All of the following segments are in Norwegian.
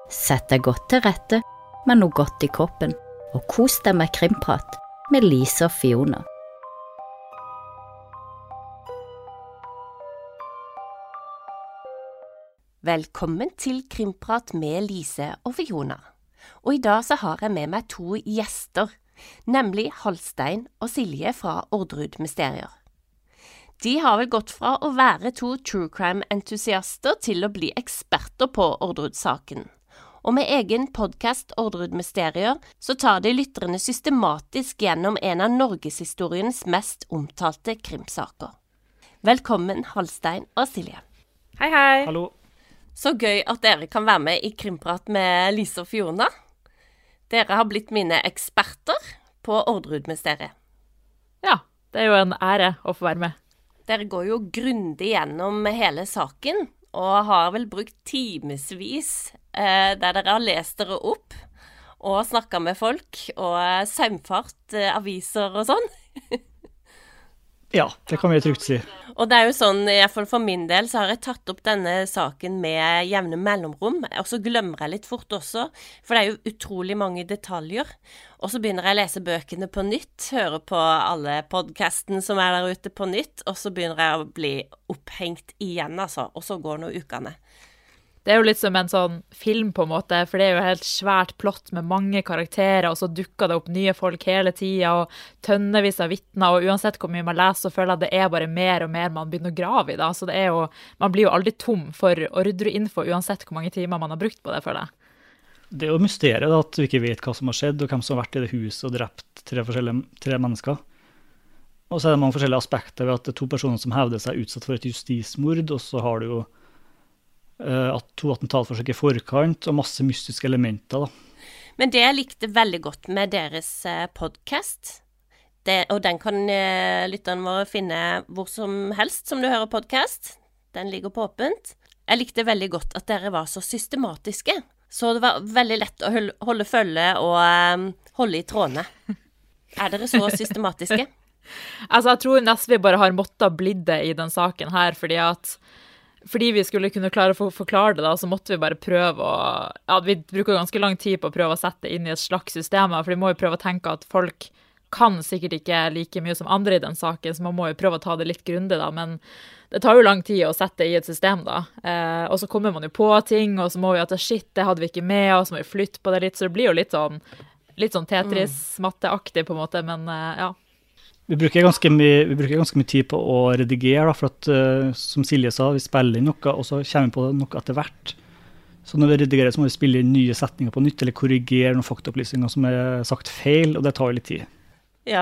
Sett deg godt til rette med noe godt i kroppen, og kos deg med krimprat med Lise og Fiona. Velkommen til Krimprat med Lise og Fiona. Og i dag så har jeg med meg to gjester, nemlig Halstein og Silje fra Orderud Mysterier. De har vel gått fra å være to true crime-entusiaster til å bli eksperter på Orderud-saken. Og med egen podcast Orderud Mysterier så tar de lytterne systematisk gjennom en av Norgeshistoriens mest omtalte krimsaker. Velkommen Halstein og Silje. Hei, hei. Hallo. Så gøy at dere kan være med i Krimprat med Lise og Fiona. Dere har blitt mine eksperter på Orderud Mysteriet. Ja, det er jo en ære å få være med. Dere går jo grundig gjennom hele saken, og har vel brukt timesvis der dere har lest dere opp, og snakket med folk, og saumfart aviser og sånn. Ja, det kan vi trygt si. Og det er jo sånn, i hvert fall for min del, så har jeg tatt opp denne saken med jevne mellomrom, og så glemmer jeg litt fort også, for det er jo utrolig mange detaljer. Og så begynner jeg å lese bøkene på nytt, høre på alle podcastene som er der ute på nytt, og så begynner jeg å bli opphengt igjen, altså, og så går nå ukene. Det er jo litt som en sånn film på en måte, for det er jo helt svært plott med mange karakterer, og så dukker det opp nye folk hele tiden, og tønnevis av vittner, og uansett hvor mye man leser, så føler jeg at det er bare mer og mer man begynner å grave i da, så det er jo, man blir jo aldri tom for Orderud-info, uansett hvor mange timer man har brukt på det, føler jeg. Det er jo mysteriet da, at vi ikke vet hva som har skjedd, og hvem som har vært i det huset og drept tre mennesker. Og så er det mange forskjellige aspekter ved at det er to personer som hevder seg utsatt for et justismord, og så har du jo to attentatforsøk i forkant, og masse mystiske elementer da. Men det jeg likte veldig godt med deres podcast, og den kan lytterne våre finne hvor som helst som du hører podcast, den ligger på åpent. Jeg likte veldig godt at dere var så systematiske, så det var veldig lett å holde følge og holde i trådene. Er dere så systematiske? Altså, jeg tror nesten vi bare har måttet bli det i den saken her, fordi vi skulle kunne klare å forklare det da, så måtte vi bare prøve å, ja, vi bruker ganske lang tid på å prøve å sette det inn i et slags system, for vi må jo prøve å tenke at folk kan sikkert ikke like mye som andre i den saken, så man må jo prøve å ta det litt grundig da, men det tar jo lang tid å sette det i et system da, og så kommer man jo på ting, og så må vi at shit, det hadde vi ikke med, og så må vi flytte på det litt, så det blir jo litt sånn Tetris-matteaktig på en måte, men ja. Vi bruker ganske mye tid på å redigere, da, for at, som Silje sa, vi spiller inn noe, og så kommer vi på noe etter hvert. Så når vi redigerer, så må vi spille inn nye setninger på nytt, eller korrigere noen faktaopplysninger som er sagt feil, og det tar jo litt tid. Ja,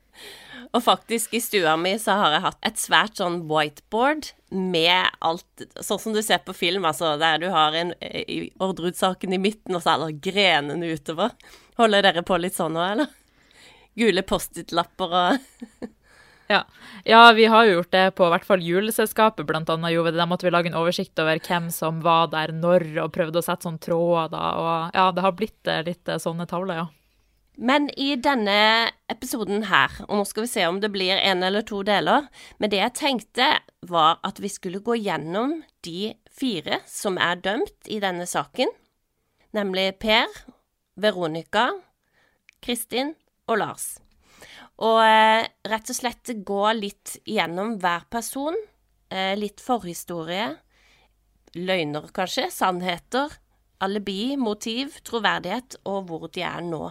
og faktisk i stua mi så har jeg hatt et svært sånn whiteboard med alt, sånn som du ser på film, altså der du har en Orderud-saken i midten, og så er det grenene utover. Holder dere på litt sånn nå, eller? Gule post-it-lapper og... Ja, vi har jo gjort det på hvert fall juleselskapet, blant annet gjorde det. Da måtte vi lage en oversikt over hvem som var der når, og prøvde å sette sånn tråder da, og ja, det har blitt litt sånne tavler, ja. Men i denne episoden her, og nå skal vi se om det blir 1 eller 2 deler, men det jeg tenkte var at vi skulle gå gjennom de 4 som er dømt i denne saken, nemlig Per, Veronica, Kristin og Lars. Og rett og slett gå litt gjennom hver person, litt forhistorie, løgner kanskje, sannheter, alibi, motiv, troverdighet og hvor de er nå.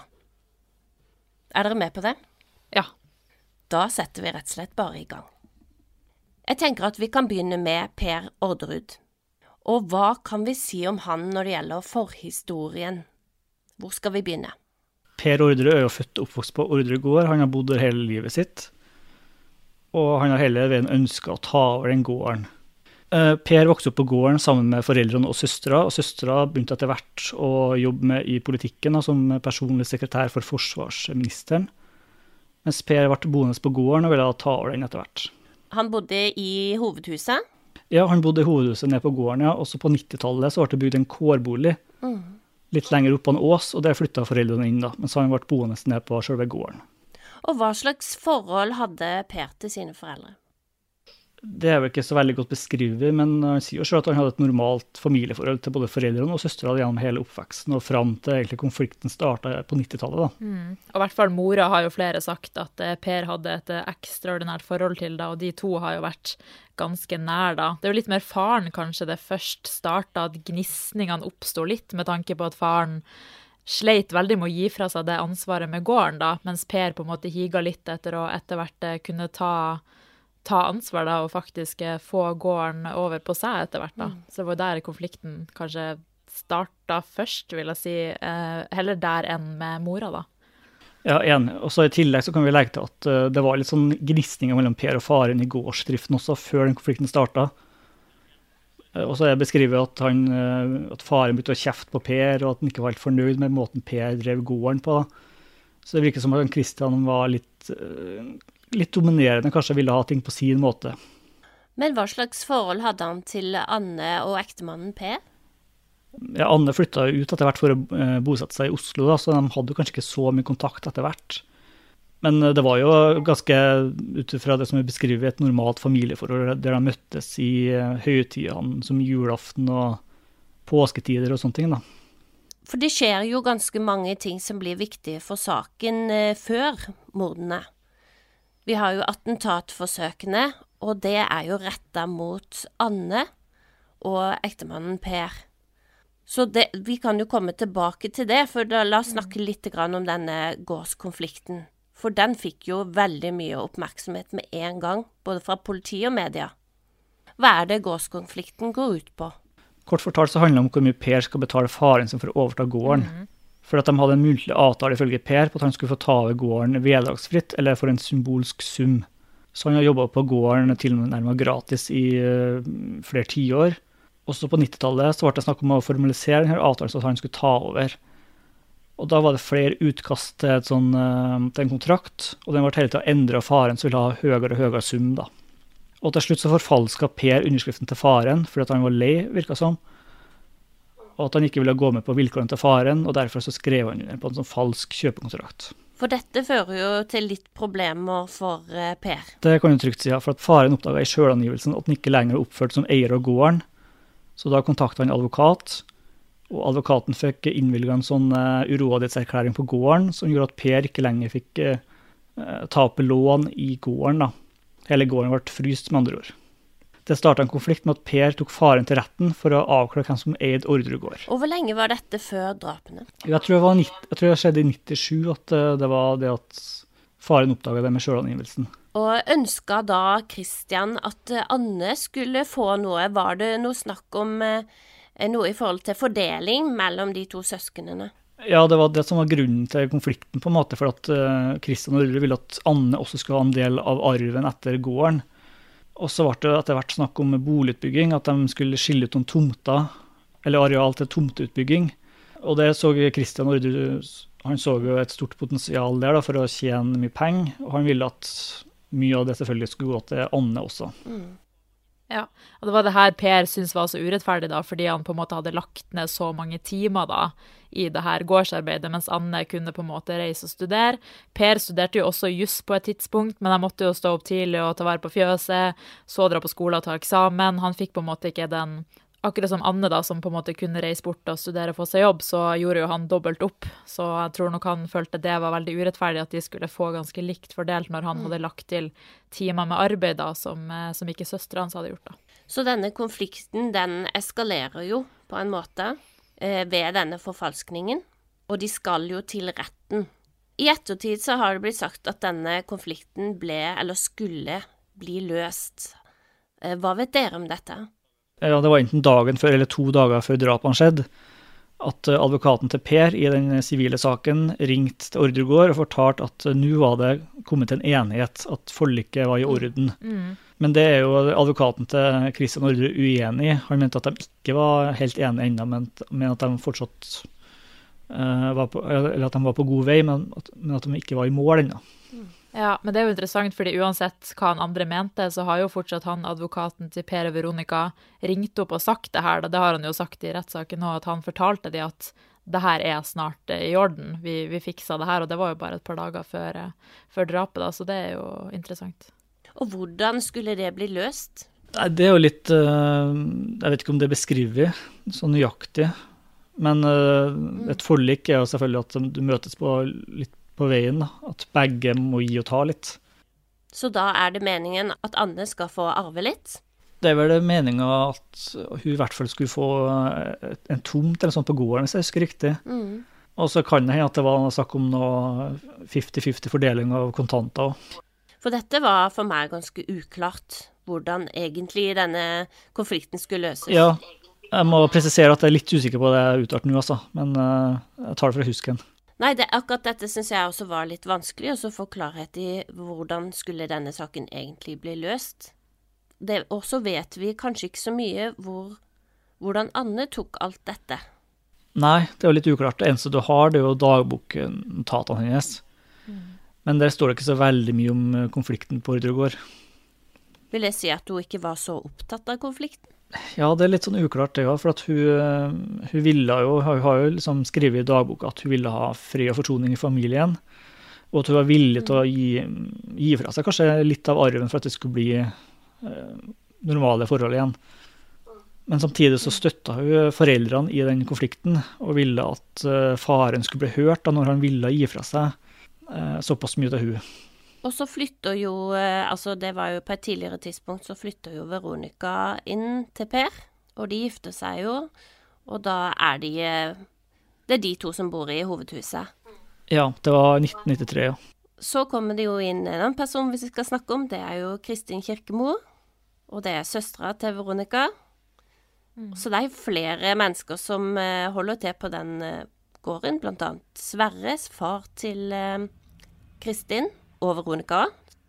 Er dere med på det? Ja. Da setter vi rett og slett bare i gang. Jeg tenker at vi kan begynne med Per Orderud. Og hva kan vi si om han når det gjelder forhistorien? Hvor skal vi begynne? Per Orderud er jo født og oppvokst på Orderud gård. Han har bodd der hele livet sitt, og han har hele veien ønsket å ta over den gården. Per vokste opp på gården sammen med foreldrene og søstre begynte etter hvert å jobbe med i politikken som personlig sekretær for forsvarsministeren, mens Per ble boende på gården og ville ta over den etter hvert. Han bodde i hovedhuset? Ja, han bodde i hovedhuset nede på gården, ja. Også på 90-tallet så ble det bygd en kårbolig. Litt lenger opp på en ås, og der flyttet foreldrene inn da, mens han ble boende ned på selve gården. Og hva slags forhold hadde Per til sine foreldre? Det vel ikke så veldig godt beskrevet, men han sier jo selv at han hadde et normalt familieforhold til både foreldrene og søstre gjennom hele oppveksten, og frem til egentlig konflikten startet på 90-tallet. Da. Og i hvert fall mora har jo flere sagt at Per hadde et ekstraordinært forhold til det, og de to har jo vært ganske nær da. Det er jo litt mer faren kanskje det først startet, at gnissningene oppstod litt, med tanke på at faren sleit veldig med å gi fra seg det ansvaret med gården da, mens Per på en måte higa litt etter å etter hvert kunne ta ansvar da, og faktisk få gården over på seg etter hvert da. Så det var der konflikten kanskje startet først, vil jeg si, heller der enn med mora da. Ja, enig. Og så i tillegg så kan vi legge til at det var litt sånn gnistninger mellom Per og faren i gårdsdriften også, før den konflikten startet. Og så er det beskrevet at faren begynte å kjefte på Per, og at han ikke var helt fornøyd med måten Per drev gården på. Så det virker som at Kristian var litt dominerende, kanskje ville ha ting på sin måte. Men hva slags forhold hadde han til Anne og ektemannen Per? Ja, Anne flyttet ut etter hvert for å bosette seg i Oslo, da, så de hadde kanskje ikke så mye kontakt etter hvert. Men det var jo ganske, utifra det som er beskrevet, et normalt familieforhold, der de møttes i høytidene som julaften og påsketider og sånne ting da. For det skjer jo ganske mange ting som blir viktige for saken før mordene. Vi har jo attentatforsøkene, og det er jo rettet mot Anne og ektemannen Per. Så vi kan jo komme tilbake til det, for da la oss snakke litt om denne gårdskonflikten. For den fikk jo veldig mye oppmerksomhet med en gang, både fra politi og media. Hva er det gårdskonflikten går ut på? Kort fortalt så handler det om hvor mye Per skal betale faren sin for å overta gården. For at de hadde en muntlig avtale ifølge Per på at han skulle få ta over gården vederlagsfritt, eller for en symbolsk sum. Så han har jobbet på gården tilnærmet gratis i flere tiår. Også på 90-tallet så ble det snakk om å formalisere denne avtalen så at han skulle ta over. Og da var det flere utkast til en kontrakt, og den ble hele tiden endret av faren som ville ha høyere og høyere sum da. Og til slutt så forfalsket Per underskriften til faren, fordi at han var lei, virket som. Og at han ikke ville gå med på vilkårene til faren, og derfor så skrev han under på en sånn falsk kjøpekontrakt. For dette fører jo til litt problemer for Per. Det kan du trygt si, ja, for at faren oppdaget i selvangivelsen at han ikke lenger oppført som eier av gården. Så da kontaktet han advokat, og advokaten fikk innvilget en sånn urådighetserklæring på gården, som gjorde at Per ikke lenger fikk ta opp lån i gården da. Hele gården ble fryst med andre ord. Det startet en konflikt med at Per tok faren til retten for å avklare hvem som eide Orderud. Og hvor lenge var dette før drapene? Jeg tror det skjedde i 97 at det var det at faren oppdaget det med selvangivelsen. Og ønsket da Kristian at Anne skulle få noe? Var det noe snakk om noe i forhold til fordeling mellom de to søsknene? Ja, det var det som var grunnen til konflikten på en måte, for at Kristian og Orderud ville at Anne også skulle ha en del av arven etter gården. Og så ble det etter hvert snakk om boligutbygging, at de skulle skille ut noen tomter, eller areal til tomteutbygging. Og det så Kristian Orderud, han så jo et stort potensial der da, for å tjene mye penger, og han ville at mye av det selvfølgelig skulle gå til Anne også. Ja, og det var det her Per syntes var så urettferdig da, fordi han på en måte hadde lagt ned så mange timer da, i det her gårdsarbeidet, mens Anne kunne på en måte reise og studere. Per studerte jo også juss på et tidspunkt, men han måtte jo stå opp tidlig og ta vare på fjøset, så dra på skole og ta eksamen. Han fikk på en måte ikke den, akkurat som Anne da, som på en måte kunne reise bort og studere og få seg jobb, så gjorde jo han dobbelt opp. Så jeg tror nok han følte det var veldig urettferdig at de skulle få ganske likt fordelt når han hadde lagt til timer med arbeid da, som ikke søstre hans hadde gjort da. Så denne konflikten, den eskalerer jo på en måte ved denne forfalskningen, og de skal jo til retten. I ettertid så har det blitt sagt at denne konflikten skulle bli løst. Hva vet dere om dette? Ja, det var enten dagen før eller 2 dager før drapene skjedde, at advokaten til Per i den sivile saken ringte til Orderud og fortalte at nå var det kommet til en enighet, at forliket var i orden. Men det er jo advokaten til Kristian Orderud uenig i. Han mente at de ikke var helt enige ennå, men at de fortsatt eller at de var på god vei, men at de ikke var i mål ennå. Ja, men det er jo interessant, fordi uansett hva han andre mente, så har jo fortsatt han, advokaten til Per og Veronica, ringt opp og sagt det her. Det har han jo sagt i rettssaken nå, at han fortalte de at det her er snart i orden. Vi fiksa det her, og det var jo bare et par dager før drapet da, så det er jo interessant. Og hvordan skulle det bli løst? Nei, det jo litt, jeg vet ikke om det beskriver så nøyaktig, men et forlik jo selvfølgelig at du møtes litt på veien, da. At begge må gi og ta litt. Så da det meningen at Anne skal få arve litt? Det vel det meningen at hun i hvert fall skulle få en tomt eller sånt på gården, hvis jeg husker riktig. Og så kan det hende at det var snakk om noe 50-50 fordeling av kontanter også. For dette var for meg ganske uklart, hvordan egentlig denne konflikten skulle løses. Ja, jeg må presisere at jeg litt usikker på det jeg uttalt nå, altså. Men jeg tar det fra husken. Nei, akkurat dette synes jeg også var litt vanskelig, og så få klarhet i hvordan skulle denne saken egentlig bli løst. Og så vet vi kanskje ikke så mye hvordan Anne tok alt dette. Nei, det jo litt uklart. Det eneste du har, det jo dagboknotatene hennes. Men der står det ikke så veldig mye om konflikten på Ordregård. Vil jeg si at hun ikke var så opptatt av konflikten? Ja, det litt sånn uklart det for at hun har jo liksom skrevet i dagboka at hun ville ha fred og forsoning i familien, og at hun var villig til å gi fra seg kanskje litt av arven for at det skulle bli normale forhold igjen. Men samtidig så støttet hun foreldrene i den konflikten, og ville at faren skulle bli hørt da når han ville gi fra seg såpass mye til hun. Og så flytter jo, altså det var jo på et tidligere tidspunkt, så flytter jo Veronica inn til Per, og de gifter seg jo, og da det de to som bor i hovedhuset. Ja, det var 1993, ja. Så kommer det jo inn en annen person vi skal snakke om, det jo Kristin Kirkemo, og det søstra til Veronica. Så det jo flere mennesker som holder til på den gården, blant annet Sverres, far til Kristin, og Veronica.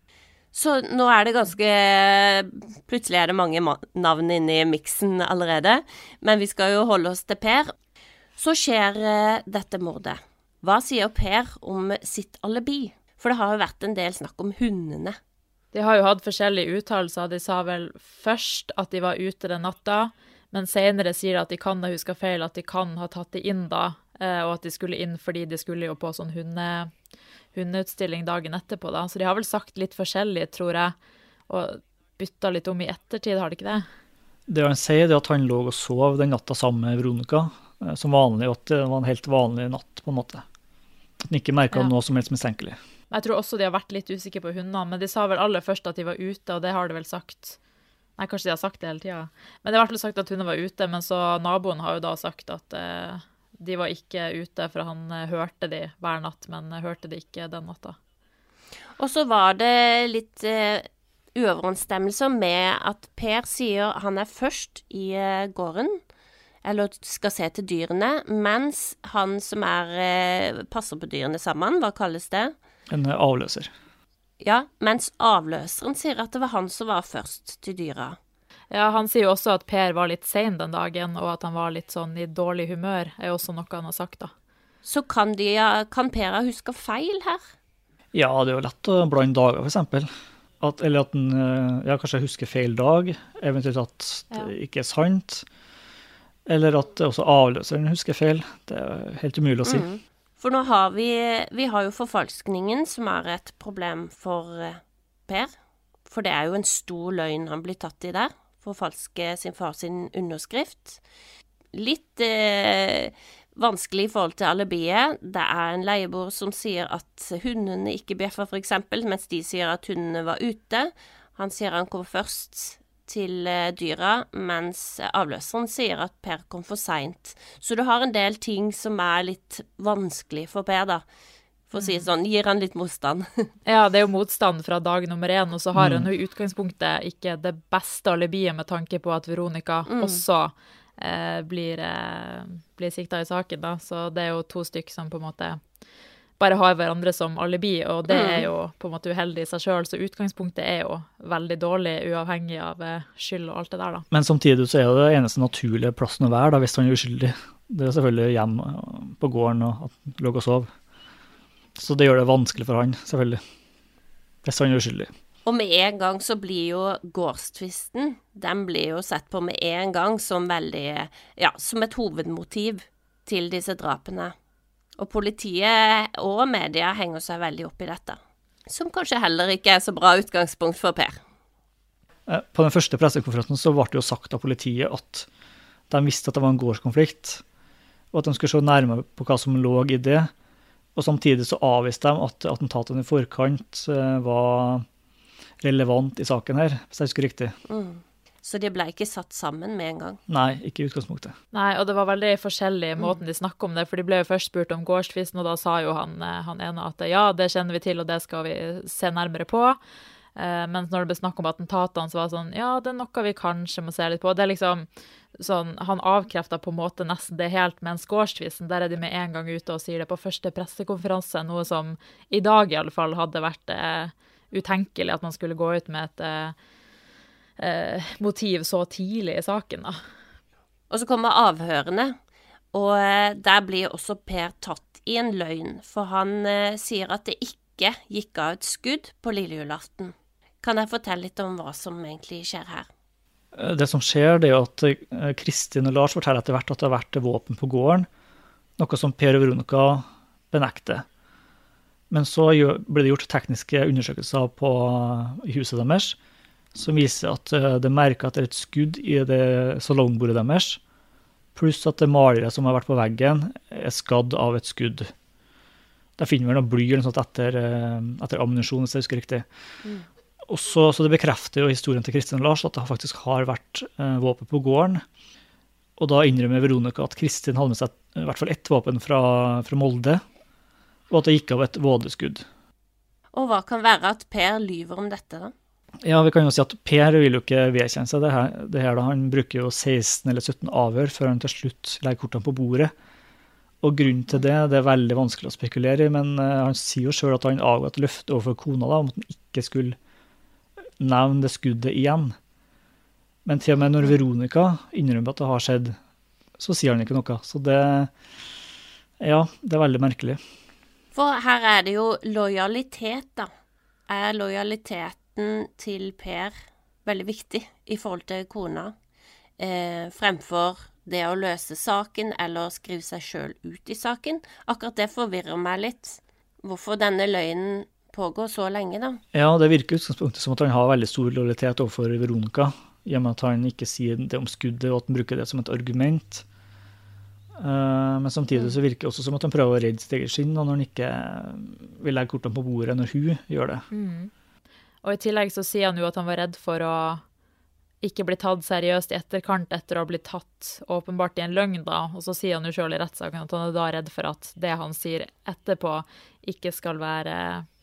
Så nå det ganske, plutselig det mange navn inne i miksen allerede, men vi skal jo holde oss til Per. Så skjer dette mordet. Hva sier Per om sitt alibi? For det har jo vært en del snakk om hundene. De har jo hatt forskjellige uttalelser. De sa vel først at de var ute den natta, men senere sier at de kan ha husket feil, at de kan ha tatt det inn da, og at de skulle inn fordi de skulle jo på sånn hundeutstilling dagen etterpå da. Så de har vel sagt litt forskjellig, tror jeg, og byttet litt om i ettertid, har de ikke det? Det han sier at han lå og sov den natta sammen med Veronica, som vanlig, og at det var en helt vanlig natt på en måte. At han ikke merket noe som helst mistenkelig. Jeg tror også de har vært litt usikre på hundene, men de sa vel aller først at de var ute, og det har de vel sagt. Nei, kanskje de har sagt det hele tiden. Men de har i hvert fall sagt at hundene var ute, men så naboen har jo da sagt at de var ikke ute, for han hørte de hver natt, men hørte de ikke den natta. Og så var det litt uoverensstemmelser med at Per sier han først i gården, eller skal se til dyrene, mens han som passer på dyrene sammen, hva kalles det? En avløser. Ja, mens avløseren sier at det var han som var først til dyra. Ja, han sier jo også at Per var litt sen den dagen, og at han var litt sånn i dårlig humør, også noe han har sagt da. Så kan Per ha husket feil her? Ja, det jo lett å blande dager, for eksempel. Eller at han kanskje husker feil dag, eventuelt at det ikke sant. Eller at også avløseren husker feil. Det helt umulig å si. For nå har vi har jo forfalskningen, som et problem for Per. For det jo en stor løgn han blir tatt i der. Forfalske sin far sin underskrift. Litt vanskelig i forhold til alibiet. Det en leieboer som sier at hundene ikke bjeffer, for eksempel, mens de sier at hundene var ute. Han sier han kom først til dyra, mens avløseren sier at Per kom for sent. Så du har en del ting som litt vanskelig for Per, da. For å si sånn, gir han litt motstand. Ja, det jo motstand fra dag nummer 1, og så har han jo i utgangspunktet ikke det beste alibiet med tanke på at Veronica også blir siktet i saken, da. Så det jo 2 stykker som på en måte bare har hverandre som alibi, og det jo på en måte uheldig i seg selv, så utgangspunktet jo veldig dårlig, uavhengig av skyld og alt det der, da. Men samtidig så det eneste naturlige plassen å være, da, hvis han uskyldig. Det selvfølgelig hjem på gården og at lå og sov. Så det gjør det vanskelig for han, selvfølgelig, hvis han uskyldig. Og med en gang så blir jo gårdstvisten, den blir jo sett på med en gang som veldig, som et hovedmotiv til disse drapene. Og politiet og media henger seg veldig opp i dette. Som kanskje heller ikke så bra utgangspunkt for Per. På den første pressekonferansen så ble det jo sagt av politiet at de visste at det var en gårdskonflikt, og at de skulle se nærmere på hva som lå i det. Og samtidig så avviste de at attentatene i forkant var relevant i saken her, hvis jeg husker riktig. Så de ble ikke satt sammen med en gang? Nei, ikke i utgangspunktet. Nei, og det var veldig forskjellig måten de snakket om det, for de ble jo først spurt om gårdstvisten, og da sa jo han ene at ja, det kjenner vi til, og det skal vi se nærmere på. Mens når det ble snakk om attentatene, så var det sånn, ja, det er noe vi kanskje må se litt på. Det er liksom sånn, han avkreftet på en måte nesten det helt, mens gårdstvisten, der er de med en gang ute og sier det på første pressekonferanse, noe som i dag i alle fall hadde vært utenkelig at man skulle gå ut med et motiv så tidlig i saken da. Og så kommer avhørene, og der blir også Per tatt i en løgn, for han sier at det ikke gikk av et skudd på lille julaften. Kan jeg fortelle litt om hva som egentlig skjer her? Det som skjer, det er at Kristin og Lars forteller etter hvert at det har vært våpen på gården, noe som Per og Veronica benekter. Men så ble det gjort tekniske undersøkelser i huset deres, som viser at det merker at det er et skudd i det salongbordet deres, pluss at det maleriet som har vært på veggen er skadd av et skudd. Der finner vi noe bly eller noe sånt etter ammunisjon, hvis jeg husker riktig. Og så det bekrefter jo historien til Kristin og Lars at det faktisk har vært våpen på gården. Og da innrømmer Veronica at Kristin hadde med seg i hvert fall ett våpen fra Molde, og at det gikk av et vådeskudd. Og hva kan være at Per lyver om dette da? Ja, vi kan jo si at Per vil jo ikke vedkjenne seg det her da. Han bruker jo 16 eller 17 avhør før han til slutt legger kortene på bordet. Og grunnen til det er veldig vanskelig å spekulere i, men han sier jo selv at han avga et løfte overfor kona da, om at han ikke skulle nevne det skuddet igjen. Men til og med når Veronica innrømmer at det har skjedd, så sier han ikke noe. Så det er veldig merkelig. For her er det jo lojalitet da. Er lojaliteten til Per veldig viktig i forhold til kona, fremfor det å løse saken eller skrive seg selv ut i saken? Akkurat det forvirrer meg litt. Hvorfor denne løgnen pågår så lenge da? Ja, det virker utgangspunktet som at han har veldig stor lojalitet overfor Veronica, i og med at han ikke sier det om skuddet, og at han bruker det som et argument. Men samtidig så virker det også som at han prøver å redde sitt eget skinn, når han ikke vil legge kortene på bordet når hun gjør det. Og i tillegg så sier han jo at han var redd for å ikke bli tatt seriøst i etterkant etter å ha blitt tatt åpenbart i en løgn da, og så sier han jo selv i rettssaken at han er da redd for at det han sier etterpå ikke skal være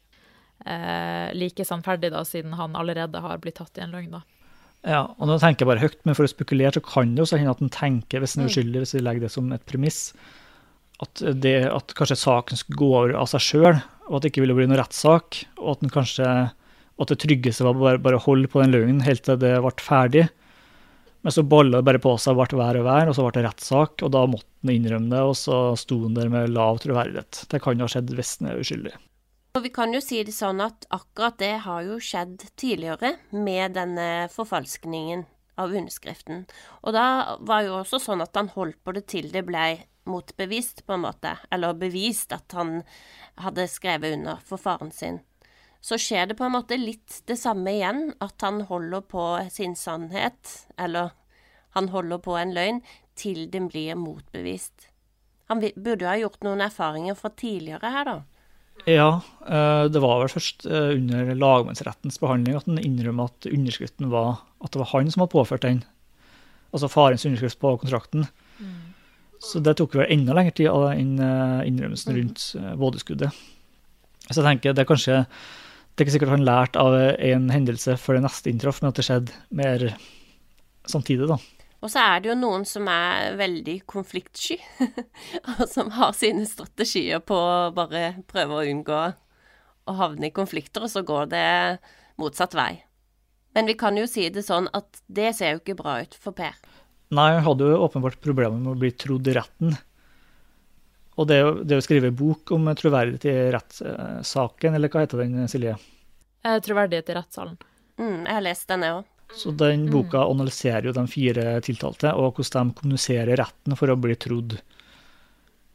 like sannferdig da, siden han allerede har blitt tatt i en løgn da. Ja, og nå tenker jeg bare høyt, men for å spekulere så kan det jo så hende at han tenker, hvis han er uskyldig, hvis vi legger det som et premiss, at kanskje saken skulle gå over av seg selv, og at det ikke ville bli noen rettssak, og at det tryggeste var bare å holde på den løgnen helt til det ble ferdig. Men så ballet det bare på seg, ble vær og vær, og så ble det rettssak, og da måtte han innrømme det, og så sto han der med lav troverdighet. Det kan jo ha skjedd hvis han er uskyldig. Og vi kan jo si det sånn at akkurat det har jo skjedd tidligere med denne forfalskningen av underskriften. Og da var jo også sånn at han holdt på det til det ble motbevist på en måte, eller bevist at han hadde skrevet under for faren sin. Så skjer det på en måte litt det samme igjen, at han holder på sin sannhet, eller han holder på en løgn, til den blir motbevist. Han burde ha gjort noen erfaringer fra tidligere her da. Ja, det var vel først under lagmannsrettens behandling at han innrømmer at underskriften var at det var han som hadde påført den, altså farens underskrift på kontrakten. Så det tok vel enda lengre tid av innrømmelsen rundt vådeskuddet. Så jeg tenker det er ikke sikkert han lærte av en hendelse før det neste inntraff, men at det skjedde mer samtidig da. Og så er det jo noen som er veldig konfliktsky, og som har sine strategier på å bare prøve å unngå å havne i konflikter, og så går det motsatt vei. Men vi kan jo si det sånn at det ser jo ikke bra ut for Per. Nei, han hadde jo åpenbart problemer med å bli trodd i retten. Og det å skrive bok om troverdighet i rettssaken, eller hva heter den, Silje? Troverdighet i rettssalen. Jeg har lest denne også. Så den boka analyserer jo de 4 tiltalte, og hvordan de kommuniserer retten for å bli trodd.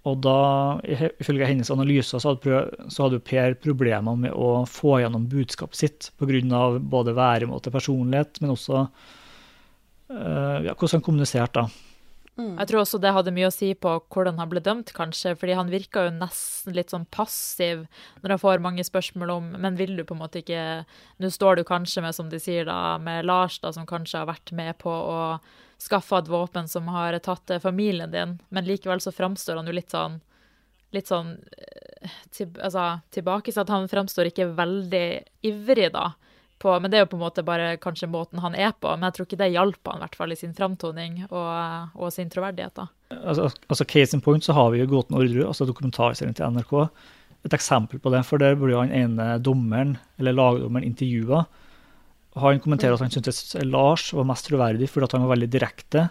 Og da, ifølge hennes analyser, så hadde jo Per problemer med å få gjennom budskapet sitt, på grunn av både væremåte, personlighet, men også hvordan han kommuniserte da. Jeg tror også det hadde mye å si på hvordan han ble dømt, kanskje, fordi han virka jo nesten litt sånn passiv når han får mange spørsmål om, men vil du på en måte ikke, nå står du kanskje med, som de sier da, med Lars da, som kanskje har vært med på å skaffe et våpen som har tatt familien din, men likevel så fremstår han jo litt sånn tilbake, så at han fremstår ikke veldig ivrig da, men det er jo på en måte bare kanskje måten han er på, men jeg tror ikke det hjalp han i hvert fall i sin fremtoning og sin troverdighet da. Altså case in point så har vi jo Gåten Orderud, altså dokumentarserien til NRK, et eksempel på det, for der ble jo han ene dommeren, eller lagdommeren intervjuet. Han kommenterer at han syntes Lars var mest troverdig fordi at han var veldig direkte,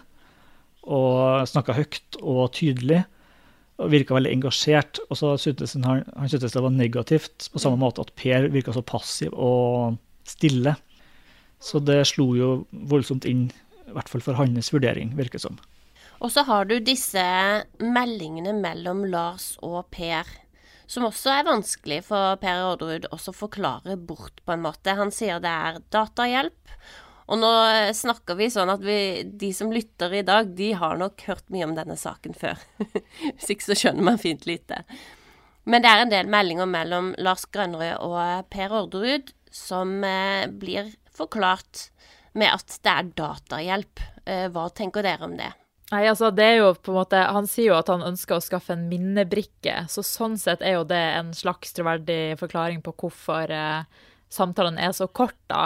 og snakket høyt og tydelig, og virket veldig engasjert, og så syntes han syntes det var negativt, på samme måte at Per virket så passiv og stille. Så det slo jo voldsomt inn, i hvert fall for hans vurdering, virker som. Og så har du disse meldingene mellom Lars og Per, som også er vanskelig for Per Orderud også forklare bort på en måte. Han sier det er datahjelp, og nå snakker vi sånn at de som lytter i dag, de har nok hørt mye om denne saken før. Hvis ikke så skjønner man fint lite. Men det er en del meldinger mellom Lars Grønnerød og Per Orderud, som blir forklart med at det er datahjelp. Hva tenker dere om det? Nei, altså det er jo på en måte, han sier jo at han ønsker å skaffe en minnebrikke, så sånn sett er jo det en slags troverdig forklaring på hvorfor samtalen er så kort da.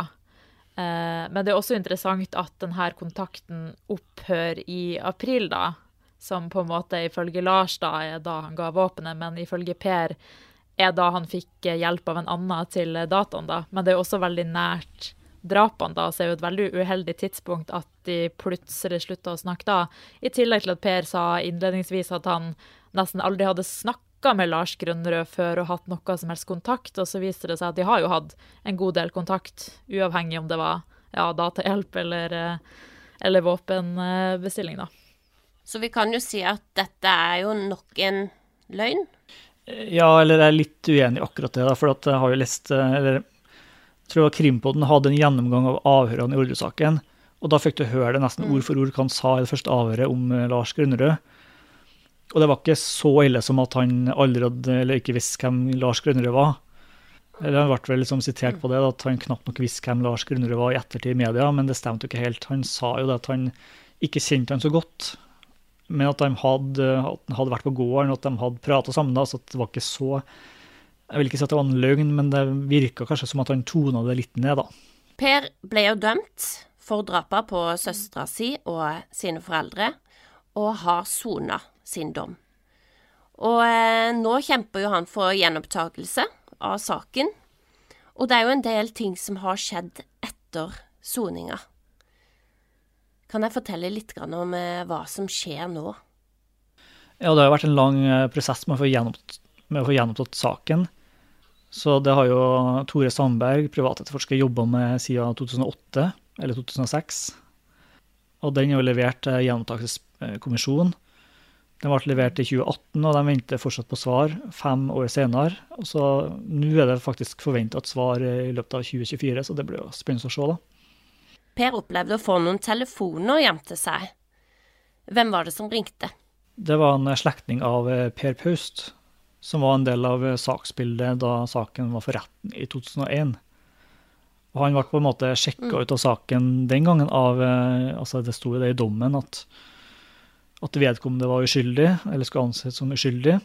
Men det er også interessant at denne kontakten opphør i april da, som på en måte ifølge Lars da er da han ga våpenet, men ifølge Per er da han fikk hjelp av en annen til dataen da. Men det er jo også veldig nært drapene da, så er jo et veldig uheldig tidspunkt at de plutselig sluttet å snakke da. I tillegg til at Per sa innledningsvis at han nesten aldri hadde snakket med Lars Grønnerød før og hatt noe som helst kontakt, og så viste det seg at de har jo hatt en god del kontakt, uavhengig om det var datahjelp eller våpenbestilling da. Så vi kan jo si at dette er jo nok en løgn. Ja, eller jeg er litt uenig akkurat det da, for at jeg har jo lest, eller jeg tror Krimpodden hadde en gjennomgang av avhørene i Orderud-saken, og da fikk du høre det nesten ord for ord hva han sa i det første avhøret om Lars Grønnerød. Og det var ikke så ille som at han aldri hadde, eller ikke visste hvem Lars Grønnerød var. Eller han ble vel liksom sitert på det, at han knapt nok visste hvem Lars Grønnerød var i ettertid i media, men det stemte jo ikke helt. Han sa jo det at han ikke kjente han så godt, men at de hadde vært på gården, og at de hadde pratet sammen da, så det var ikke så, jeg vil ikke si at det var en løgn, men det virket kanskje som at han tonet det litt ned da. Per ble jo dømt for drapet på søstra si og sine foreldre, og har sonet sin dom. Og nå kjemper jo han for gjenopptakelse av saken, og det er jo en del ting som har skjedd etter soninga. Kan jeg fortelle litt om hva som skjer nå? Ja, det har vært en lang prosess med å få gjennomtatt saken. Så det har jo Tore Sandberg, privatetterforsker, jobbet med siden 2008, eller 2006. Og den er jo levert til gjenopptakelseskommisjonen. Den ble levert i 2018, og de venter fortsatt på svar 5 år senere. Og så nå er det faktisk forventet et svar i løpet av 2024, så det blir jo spennende å se da. Per opplevde å få noen telefoner hjem til seg. Hvem var det som ringte? Det var en slektning av Per Paust, som var en del av saksbildet da saken var for retten i 2001. Og han ble på en måte sjekket ut av saken den gangen av, altså det stod jo det i dommen, at vedkommende var uskyldig, eller skulle anses som uskyldig.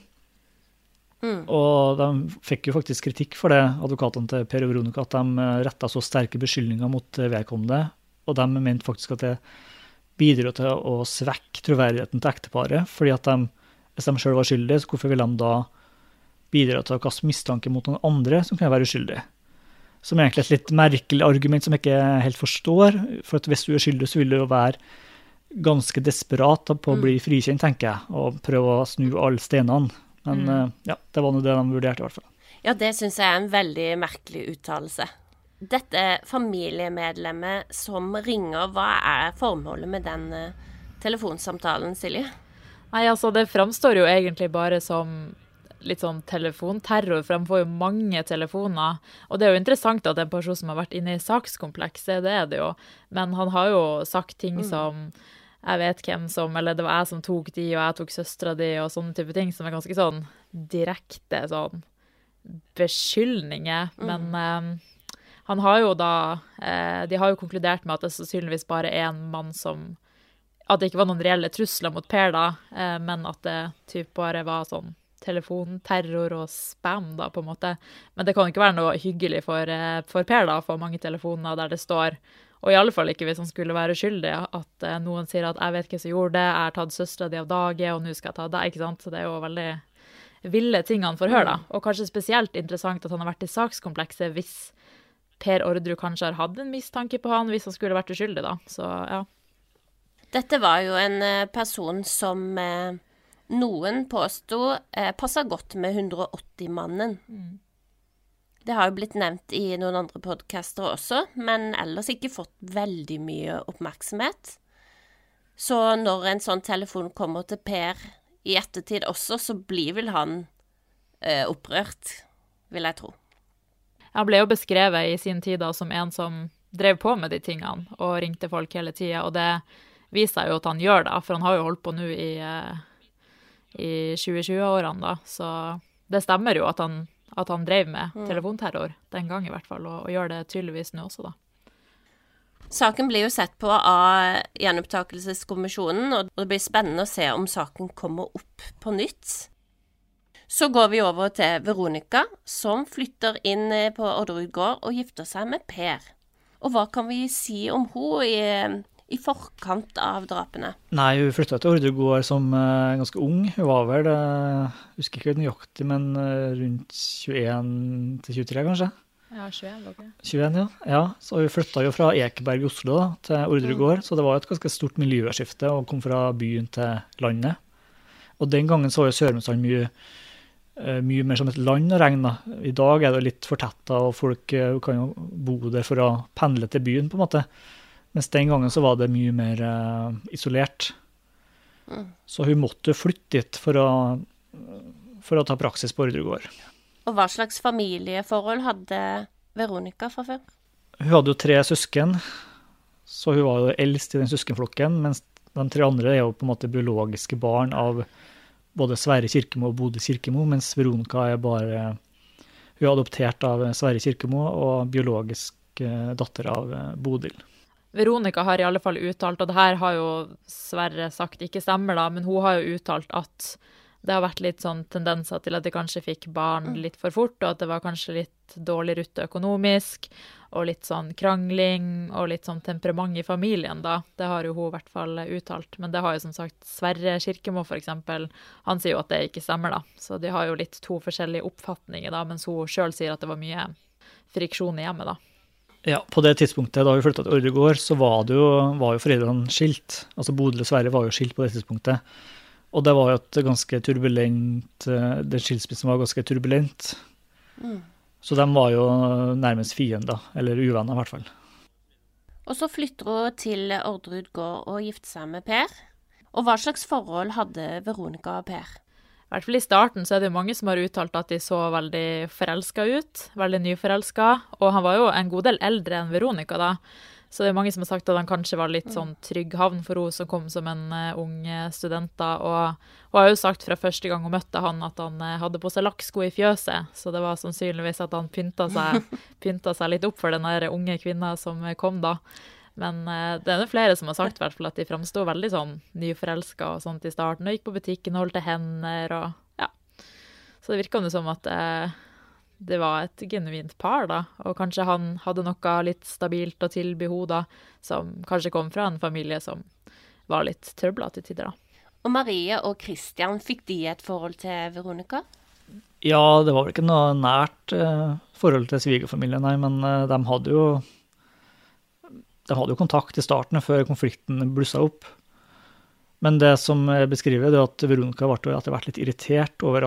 Og de fikk jo faktisk kritikk for det, advokatene til Per og Veronica, at de rettet så sterke beskyldninger mot vedkommende, og de mente faktisk at det bidro til å svekke troverdigheten til ekteparet, fordi at hvis de selv var skyldige, så hvorfor ville de da bidra til å kaste mistanke mot noen andre som kan være uskyldige? Som er egentlig et litt merkelig argument som jeg ikke helt forstår, for at hvis du er skyldig, så vil du jo være ganske desperat på å bli frikjent, tenker jeg, og prøve å snu alle stenene. Men ja, det var noe det de vurderte i hvert fall. Ja, det synes jeg er en veldig merkelig uttalelse. Dette familiemedlemmet som ringer, hva er formålet med den telefonsamtalen, Silje? Nei, altså det framstår jo egentlig bare som litt sånn telefonterror, for de får jo mange telefoner. Og det er jo interessant at en person som har vært inne i sakskomplekset, det er det jo. Men han har jo sagt ting som jeg vet hvem som, eller det var jeg som tok de, og jeg tok søstra di, og sånne type ting som er ganske sånn direkte sånn beskyldninger. Men han har jo da, de har jo konkludert med at det sannsynligvis bare er en mann som, at det ikke var noen reelle trusler mot Per da, men at det typ bare var sånn telefonterror og spam da, på en måte. Men det kan ikke være noe hyggelig for Per da, for mange telefoner der det står, og i alle fall ikke hvis han skulle være skyldig, at noen sier at jeg vet hva som gjorde det, jeg har tatt søstra di av dage, og nå skal jeg ta deg, ikke sant? Så det er jo veldig ville ting han får høre da. Og kanskje spesielt interessant at han har vært i sakskomplekset hvis Per Orderud kanskje har hatt en mistanke på han, hvis han skulle vært uskyldig da. Så ja. Dette var jo en person som noen påstod passet godt med 180-mannen. Det har jo blitt nevnt i noen andre podcaster også, men ellers ikke fått veldig mye oppmerksomhet. Så når en sånn telefon kommer til Per i ettertid også, så blir vel han opprørt, vil jeg tro. Han ble jo beskrevet i sin tid da, som en som drev på med de tingene og ringte folk hele tiden, og det viser jo at han gjør det, for han har jo holdt på nå i 2020-årene da, så det stemmer jo at han drev med telefonterror den gang i hvert fall, og gjør det tydeligvis nå også da. Saken blir jo sett på av gjenopptakelseskommisjonen, og det blir spennende å se om saken kommer opp på nytt. Så går vi over til Veronica, som flytter inn på Orderud gård og gifter seg med Per. Og hva kan vi si om hun i forkant av drapene? Nei, hun flyttet til Orderud gård som ganske ung. Hun var vel, husker ikke nøyaktig, men rundt 21-23 kanskje. Ja, 21 var det. 21, ja. Ja, så hun flyttet jo fra Ekeberg i Oslo da, til Orderud gård, så det var et ganske stort miljøskifte å komme fra byen til landet. Og den gangen så var jo Sørumsand mye mer som et land å regne. I dag er det litt fortettet, og folk kan jo bo der for å pendle til byen på en måte. Mens den gangen så var det mye mer isolert. Så hun måtte flytte dit for å ta praksis på Orderud gård. Og hva slags familieforhold hadde Veronica fra før? Hun hadde jo 3 søsken, så hun var jo eldst i den søskenflokken, mens de 3 andre er jo på en måte biologiske barn av både Sverre Kirkemo og Bodil Kirkemo, mens Veronica er bare, hun er adoptert av Sverre Kirkemo og biologisk datter av Bodil. Veronica har i alle fall uttalt, og det her har jo Sverre sagt ikke stemmer da, men hun har jo uttalt at det har vært litt sånn tendenser til at de kanskje fikk barn litt for fort, og at det var kanskje litt dårlig rutte økonomisk, og litt sånn krangling, og litt sånn temperament i familien da. Det har jo hun i hvert fall uttalt. Men det har jo som sagt Sverre Kirkemo for eksempel, han sier jo at det ikke stemmer da. Så de har jo litt 2 forskjellige oppfatninger da, mens hun selv sier at det var mye friksjon i hjemmet da. Ja, på det tidspunktet da vi flyttet til Orderud gård, så var jo foreldrene skilt. Altså Bodil og Sverre var jo skilt på det tidspunktet. Og det var jo et ganske turbulent, den skilsmissen var ganske turbulent. Så de var jo nærmest fiender, eller uvenner i hvert fall. Og så flytter hun til Orderud gård og gifter seg med Per. Og hva slags forhold hadde Veronica og Per? I hvert fall i starten så er det jo mange som har uttalt at de så veldig forelsket ut, veldig nyforelsket, og han var jo en god del eldre enn Veronica da. Så det er mange som har sagt at han kanskje var litt sånn trygg havn for henne som kom som en ung student da, og hun har jo sagt fra første gang hun møtte han at han hadde på seg lakksko i fjøset, så det var sannsynligvis at han pynta seg litt opp for den der unge kvinna som kom da. Men det er jo flere som har sagt i hvert fall at de fremstod veldig sånn nyforelsket og sånt i starten, og gikk på butikken og holdt til hender, og ja. Så det virket jo som at det var et genuint par da, og kanskje han hadde noe litt stabilt å tilby henne da, som kanskje kom fra en familie som var litt trøblet til tider da. Og Marie og Christian, fikk de et forhold til Veronica? Ja, det var vel ikke noe nært forhold til svigerfamilien, nei, men de hadde jo kontakt i starten før konflikten blusset opp. Men det som jeg beskriver, det er at Veronica ble etter hvert litt irritert over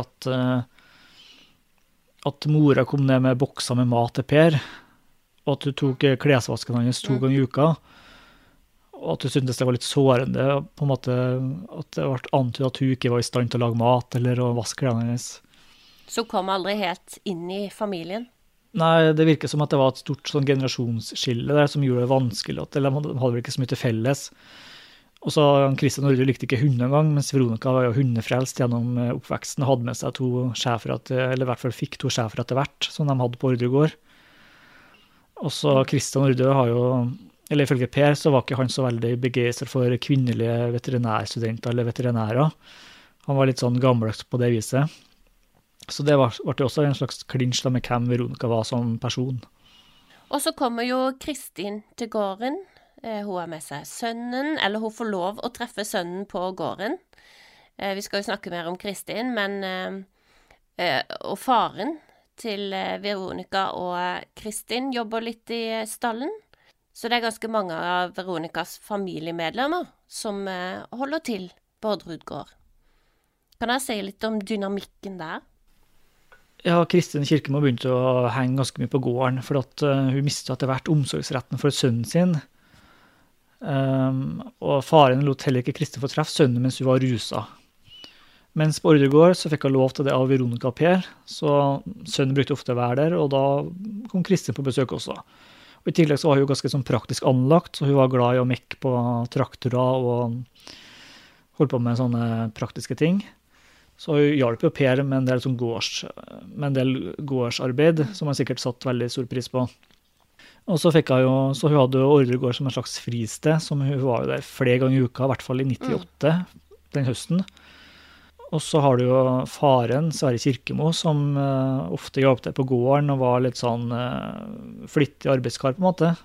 at mora kom ned med bokser med mat til Per, og at hun tok klesvasken hans 2 ganger i uka. at hun syntes det var litt sårende, på en måte, at det ble antydet at hun ikke var i stand til å lage mat eller å vaske klærne hennes. Så kom aldri helt inn i familien? Nei, det virker som at det var et stort sånn generasjonsskille der som gjorde det vanskelig, eller de hadde vel ikke så mye til felles. Og så Christian Norge likte ikke hunder engang, mens Veronica var jo hundefrelst gjennom oppveksten og hadde med seg 2 schæfere, eller i hvert fall fikk 2 schæfere etter hvert, som de hadde på Ordregård. Og så Christian Norge har jo, eller ifølge Per, så var ikke han så veldig begeistret for kvinnelige veterinærstudenter eller veterinærer. Han var litt sånn gammeldags på det viset. Så det ble også en slags klinsj med hvem Veronica var som person. Og så kommer jo Kristin til gården. Hun har med seg sønnen, eller hun får lov å treffe sønnen på gården. Vi skal jo snakke mer om Kristin, men og faren til Veronica og Kristin jobber litt i stallen. Så det er ganske mange av Veronicas familiemedlemmer som holder til på Orderud gård. Kan jeg si litt om dynamikken der? Ja, Kristin Kirkemo begynte å henge ganske mye på gården, for at hun mistet etter hvert omsorgsretten for sønnen sin. Og faren lot heller ikke Kristin få treffe sønnen mens hun var rusa. Mens på Ordregård så fikk hun lov til det av Veronica og Per, så sønnen brukte ofte å være der, og da kom Kristin på besøk også. Og i tillegg så var hun ganske sånn praktisk anlagt, så hun var glad i å mekke på traktorer og holde på med sånne praktiske ting. Så hun hjalp jo Per med en del, sånn gårdsarbeid, som han sikkert satt veldig stor pris på. Og så fikk hun jo, så hun hadde jo Ordregård som en slags fristed, som hun var jo der flere ganger i uka, i hvert fall i 98, den høsten. Og så har du jo faren, Sverre Kirkemo, som ofte hjalp til på gården og var litt sånn flittig arbeidskar på en måte.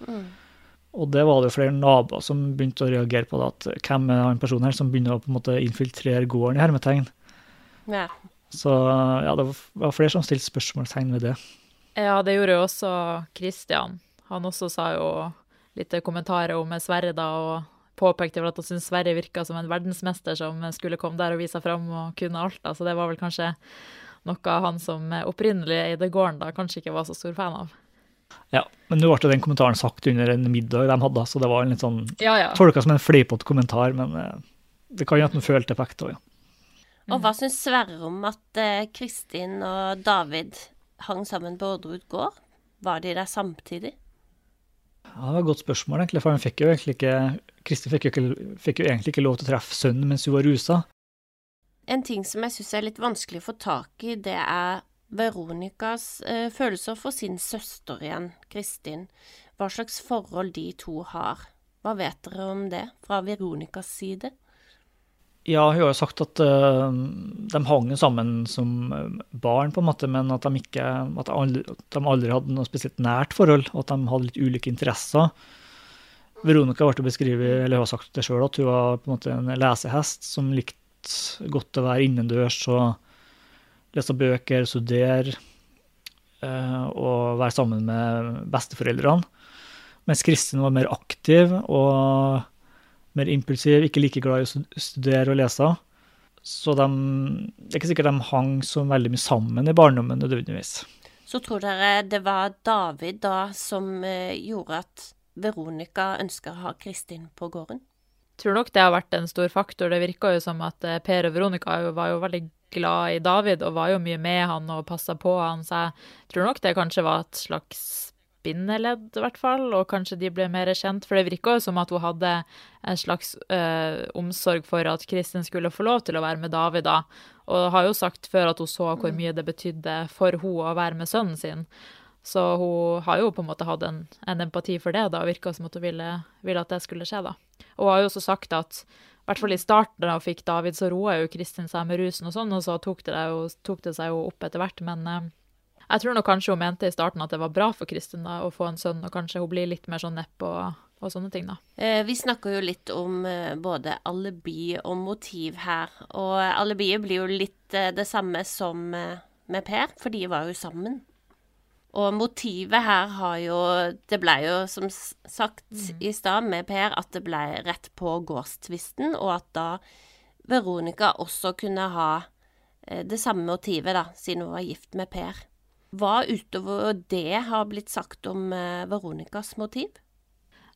Og det var det jo flere naboer som begynte å reagere på det, at hvem er han personen her som begynner å på en måte infiltrere gården i hermetegn. Ja. Så ja, det var flere som stilte spørsmålstegn ved det. Ja, det gjorde jo også Christian. Han også sa jo litt kommentarer om Sverre da, og påpekte vel at han syntes Sverre virket som en verdensmester som skulle komme der og vise frem og kunne alt. Så det var vel kanskje noe han som opprinnelig eide gården da kanskje ikke var så stor fan av. Ja, men nå ble den kommentaren sagt under en middag de hadde, så det var en litt sånn, Ja. tolket som en fleipete kommentar, men det kan jo at den følte effekt også, ja. Og hva synes Sverre om at Kristin og David hang sammen på Orderud gård? Var de der samtidig? Ja, det var et godt spørsmål egentlig, for han fikk jo egentlig ikke, Kristin fikk jo egentlig ikke lov til å treffe sønnen mens hun var rusa. En ting som jeg synes er litt vanskelig å få tak i, det er Veronicas følelser for sin søster igjen, Kristin. Hva slags forhold de 2 har? Hva vet dere om det fra Veronicas side? Ja, hun har jo sagt at de hang sammen som barn på en måte, men at de aldri hadde noe spesielt nært forhold, og at de hadde litt ulike interesser. Veronica ble beskrevet, eller har sagt det selv, at hun var på en måte en lesehest som likte godt å være innendørs og lese bøker, studere og være sammen med besteforeldrene. Mens Kristin var mer aktiv og mer impulsiv, ikke like glad i å studere og lese. Så det er ikke sikkert de hang så veldig mye sammen i barndommen nødvendigvis. Så tror dere det var David da som gjorde at Veronica ønsket å ha Kristin på gården? Jeg tror nok det har vært en stor faktor. Det virket jo som at Per og Veronica var jo veldig glad i David, og var jo mye med han og passet på han, så jeg tror nok det kanskje var et slags bindeledd i hvert fall, og kanskje de ble mer kjent, for det virket jo som at hun hadde en slags omsorg for at Kristin skulle få lov til å være med David da, og har jo sagt før at hun så hvor mye det betydde for hun å være med sønnen sin, så hun har jo på en måte hatt en empati for det da, og virket som at hun ville at det skulle skje da. Og hun har jo også sagt at, i hvert fall i starten da hun fikk David, så roet jo Kristin seg med rusen og sånn, og så tok det seg jo opp etter hvert, men jeg tror nok kanskje hun mente i starten at det var bra for Kristin da, å få en sønn, og kanskje hun blir litt mer sånn nepp og sånne ting da. Vi snakker jo litt om både alibi og motiv her, og alibiet blir jo litt det samme som med Per, for de var jo sammen. Og motivet her det ble jo som sagt i stad med Per at det ble rett på gårdstvisten, og at da Veronica også kunne ha det samme motivet da, siden hun var gift med Per. Hva utover det har blitt sagt om Veronicas motiv?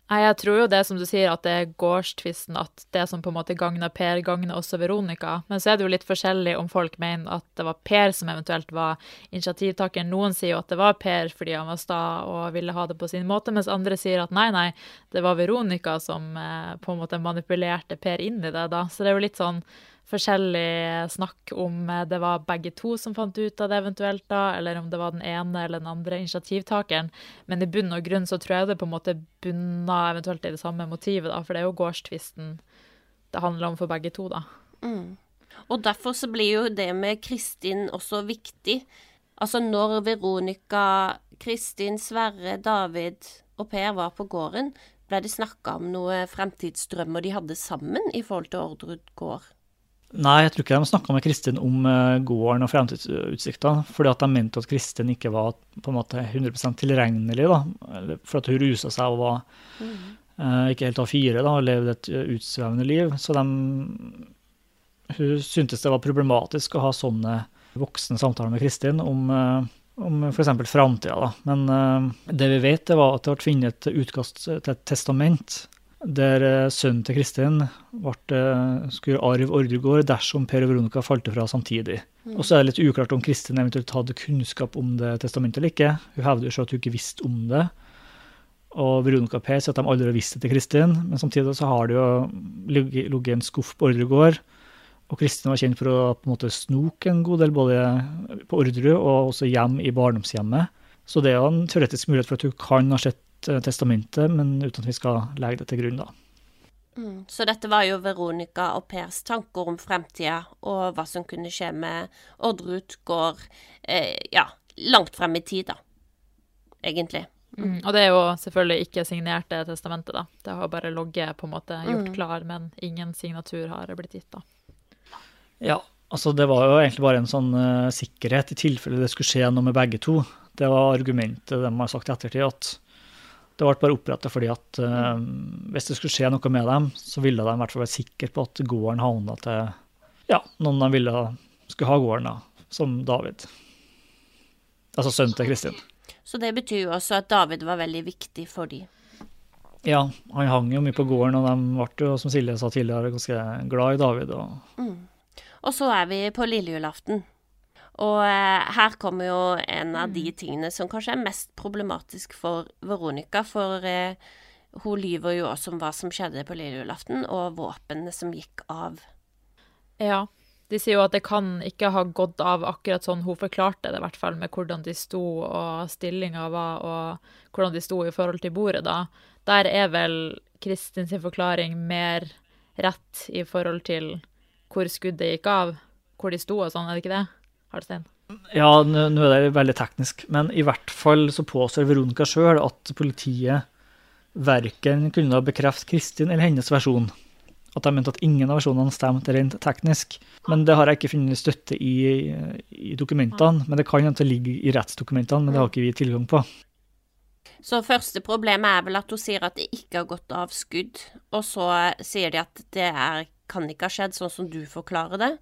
Nei, jeg tror jo det som du sier, at det gårdstvisten, at det som på en måte gagner Per, gagner også Veronica. Men så det jo litt forskjellig om folk mener at det var Per som eventuelt var initiativtakeren. Noen sier jo at det var Per fordi han var sta og ville ha det på sin måte, mens andre sier at nei, det var Veronica som på en måte manipulerte Per inn i det da. Så det jo litt sånn forskjellig snakk om det var begge to som fant ut av det eventuelt da, eller om det var den ene eller den andre initiativtakeren. Men i bunn og grunn så tror jeg det på en måte bunna eventuelt i det samme motivet da, for det jo gårdstvisten det handler om for begge to da. Og derfor så blir jo det med Kristin også viktig. Altså når Veronica, Kristin, Sverre, David og Per var på gården, ble det snakket om noe fremtidsdrømmer de hadde sammen i forhold til Orderud gård. Nei, jeg tror ikke de snakket med Kristin om gården og fremtidsutsikter, fordi at de mente at Kristin ikke var på en måte 100% tilregnelig, da, for at hun ruset seg og var ikke helt A4 da, og levde et utsvevende liv. Så hun syntes det var problematisk å ha sånne voksne samtaler med Kristin om for eksempel fremtiden da. Men det vi vet det var at det ble funnet et utkast til et testament der sønnen til Kristin skulle arve Orderud gård dersom Per og Veronica falt fra samtidig. Og så det litt uklart om Kristin eventuelt hadde kunnskap om det testamentet eller ikke. Hun hevder jo selv at hun ikke visste om det. Og Veronica og Per sier at de aldri har visst det til Kristin, men samtidig så har det jo ligget en skuff på Orderud gård, og Kristin var kjent for å på en måte snoke en god del både på Orderud og også hjem i barndomshjemmet. Så det jo en teoretisk mulighet for at hun kan ha sett testamentet, men uten at vi skal legge det til grunn da. Så dette var jo Veronica og Pers tanker om fremtiden, og hva som kunne skje med Orderud gård, langt frem i tid da, egentlig. Og det jo selvfølgelig ikke signert det testamentet da. Det har bare logget på en måte gjort klar, men ingen signatur har blitt gitt da. Ja, altså det var jo egentlig bare en sånn sikkerhet i tilfelle det skulle skje noe med begge to. Det var argumentet de har sagt i ettertid, at det ble bare opprettet fordi at hvis det skulle skje noe med dem, så ville de i hvert fall være sikre på at gården havnet til noen de ville skulle ha gården da, som David. Altså sønnen til Kristin. Så det betyr jo også at David var veldig viktig for dem. Ja, han hang jo mye på gården, og de ble jo, som Silje sa tidligere, ganske glad i David. Og så vi på lillejulaften. Og her kommer jo en av de tingene som kanskje mest problematisk for Veronica, for hun lyver jo også om hva som skjedde på lillejulaften, og våpnene som gikk av. Ja, de sier jo at det kan ikke ha gått av akkurat sånn hun forklarte det, i hvert fall med hvordan de sto og stillingen var, og hvordan de sto i forhold til bordet da. Der vel Kristin sin forklaring mer rett i forhold til hvor skuddet gikk av, hvor de sto og sånn, det ikke det? Harstein? Ja, nå det veldig teknisk, men i hvert fall så påstår Veronica selv at politiet hverken kunne bekrefte Kristin eller hennes versjon. At de mente at ingen av versjonene stemte rent teknisk. Men det har jeg ikke funnet støtte i dokumentene, men det kan hende det ligger i rettsdokumentene, men det har ikke vi tilgang på. Så første problemet vel at hun sier at det ikke har gått av skudd, og så sier de at det kan ikke ha skjedd sånn som du forklarer det.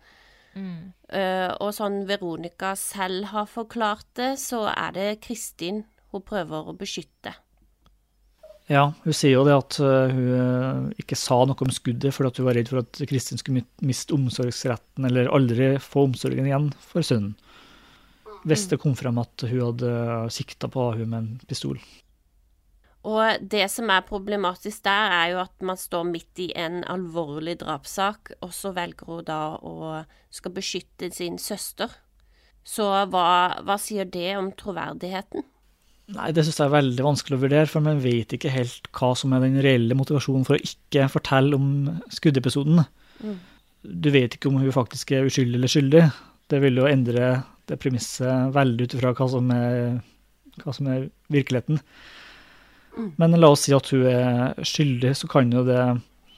Og sånn Veronica selv har forklart det, så det Kristin hun prøver å beskytte. Ja, hun sier jo det at hun ikke sa noe om skuddet fordi at hun var redd for at Kristin skulle miste omsorgsretten eller aldri få omsorgen igjen for sønnen. Hvis det kom frem at hun hadde siktet på hun med en pistol. Og det som problematisk der jo at man står midt i en alvorlig drapssak, og så velger hun da å skal beskytte sin søster. Så hva sier det om troverdigheten? Nei, det synes jeg veldig vanskelig å vurdere, for man vet ikke helt hva som den reelle motivasjonen for å ikke fortelle om skuddepisoden. Du vet ikke om hun faktisk uskyldig eller skyldig. Det vil jo endre det premisset veldig ut fra hva som virkeligheten. Men la oss si at hun skyldig, så kan jo det